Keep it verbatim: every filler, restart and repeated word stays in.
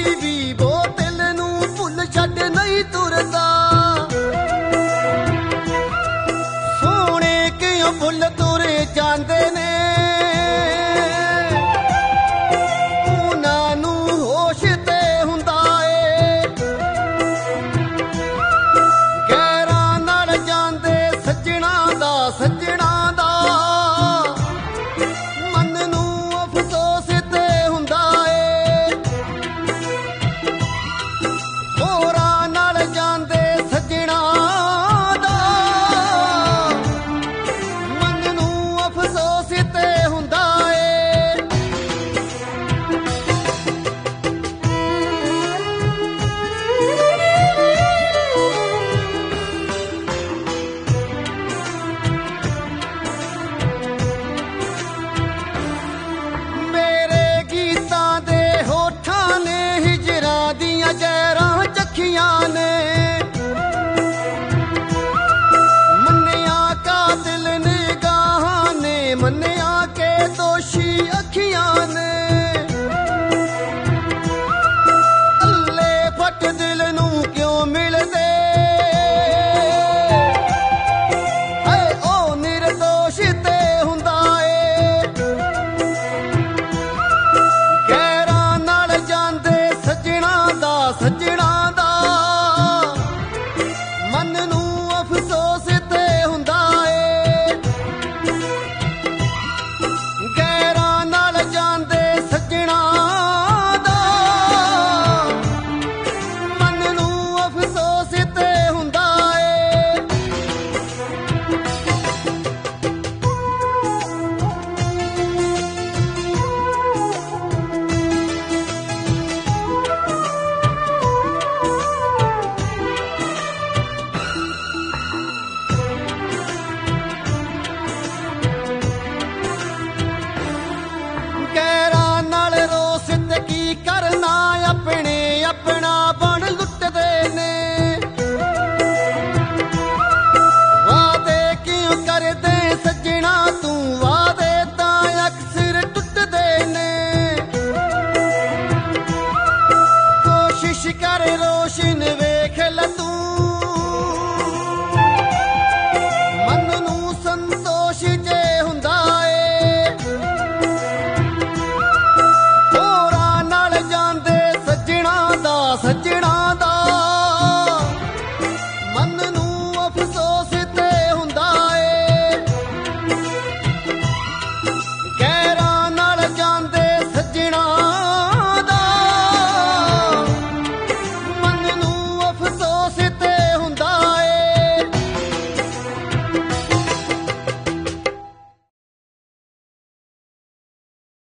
ਵੀ ਬੋਤਲ ਨੂੰ ਭੁੱਲ ਛੱਡ ਨਹੀਂ ਤੁਰਦਾ। ਸੋਹਣੇ ਕਿਉਂ ਭੁੱਲ ਤੁਰ ਜਾਂਦੇ ਨੇ, ਉਹਨਾਂ ਨੂੰ ਹੋਸ਼ ਤੇ ਹੁੰਦਾ ਏ। ਗੈਰਾਂ ਨਾਲ ਜਾਂਦੇ ਸੱਜਣਾ ਦਾ ਸੱਜਣਾ ਦਾ ਮਨ ਨੂੰ ਅਫਸੋਸ ਤੇ ਹੁੰਦਾ ਏ। ਹੋਰਾਂ ਨਾਲ ਜਾਂਦੇ ਸੱਜਣਾ ਦਾ ਮਨ ਨੂੰ ਅਫਸੋਸ ਤੇ ਹੁੰਦਾ ਏ। ਮੇਰੇ ਗੀਤਾਂ ਦੇ ਹੋਠਾਂ ਨੇ ਹਿਜਰਾਂ ਦੀਆਂ ਜ਼ਹਿਰਾਂ ਚੱਖੀਆਂ ਨੇ। ਮੰਨਿਆ ਕਾਤਿਲ ਨਿਗਾਹਾਂ ਨੇ, ਮੰਨਿਆ ਕਿ ਦੋਸ਼ੀ ਅੱਖੀਆਂ ਨੇ। ਅੱਲੇ ਫਟ ਦਿਲ ਨੂੰ ਕਿਉਂ ਮਿਲਦੇ, ਹਾਏ ਉਹ ਨਿਰਦੋਸ਼ ਤੇ ਹੁੰਦਾ ਏ। ਗੈਰਾਂ ਨਾਲ ਜਾਂਦੇ ਸੱਜਣਾ ਦਾ ਸੱਜਣਾ ਦਾ ਮਨ ਨੂੰ ਅਫਸੋਸ ਤੇ ਹੁੰਦਾ ਏ। ਗੈਰਾਂ ਨਾਲ ਜਾਂਦੇ ਸੱਜਣਾ ਦਾ ਮਨ ਨੂੰ ਅਫਸੋਸ ਤੇ ਹੁੰਦਾ ਏ। ਗੈਰਾਂ ਨਾਲ ਰੋਸ ਤੇ ਕੀ ਕਰਨਾ, ਆਪਣੇ